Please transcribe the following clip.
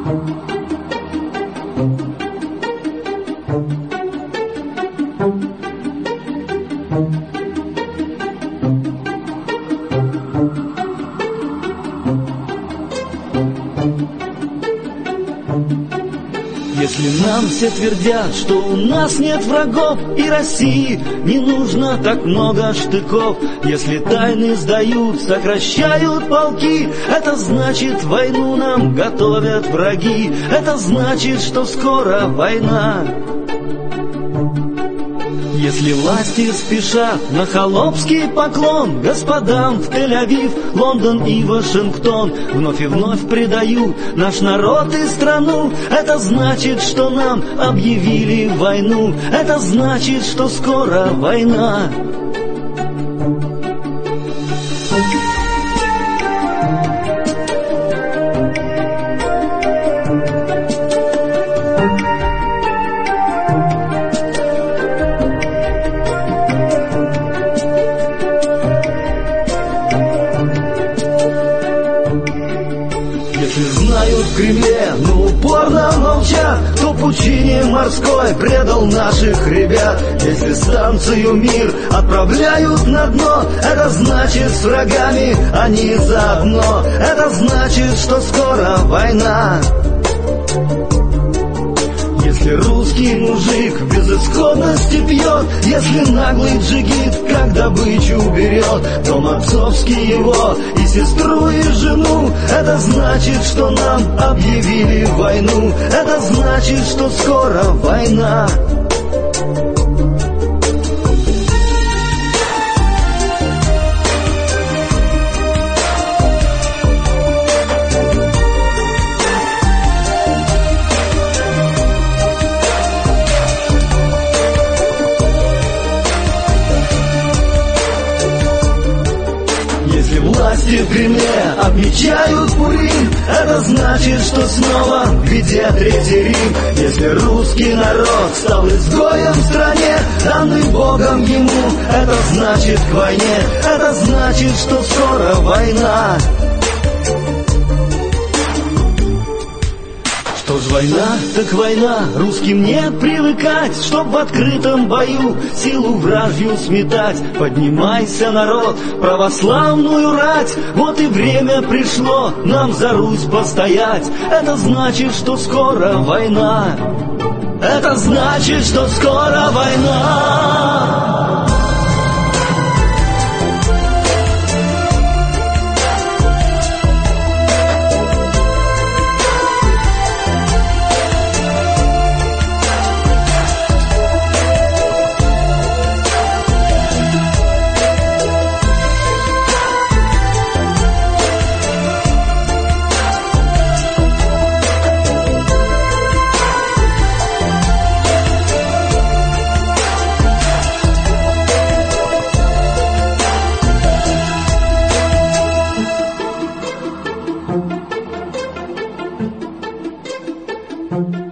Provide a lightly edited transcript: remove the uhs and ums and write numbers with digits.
Если нам все твердят, что у нас нет врагов, и России не нужно так много штыков, если тайны сдают, сокращают полки, это значит, войну нам готовят враги, это значит, что скоро война. Если власти спешат на холопский поклон господам в Тель-Авив, Лондон и Вашингтон, вновь и вновь предают наш народ и страну, это значит, что нам объявили войну, это значит, что скоро война. Если знают в Кремле, но упорно молчат, кто пучине морской предал наших ребят. Если станцию «Мир» отправляют на дно, это значит, с врагами они заодно, это значит, что скоро война. Если русский мужик в безысходности пьет, если наглый джигит, как добычу берет, дом отцовский его и сестру, и жену, это значит, что нам объявили войну, это значит, что скоро война. Если власти в Кремле отмечают Пурим, это значит, что снова в беде Третий Рим. Если русский народ стал изгоем в стране, данный Богом ему, это значит к войне, это значит, что скоро война. Что ж война, так война, русским не привыкать, чтоб в открытом бою силу вражью сметать. Поднимайся, народ, православную рать, вот и время пришло нам за Русь постоять. Это значит, что скоро война, это значит, что скоро война. Thank you.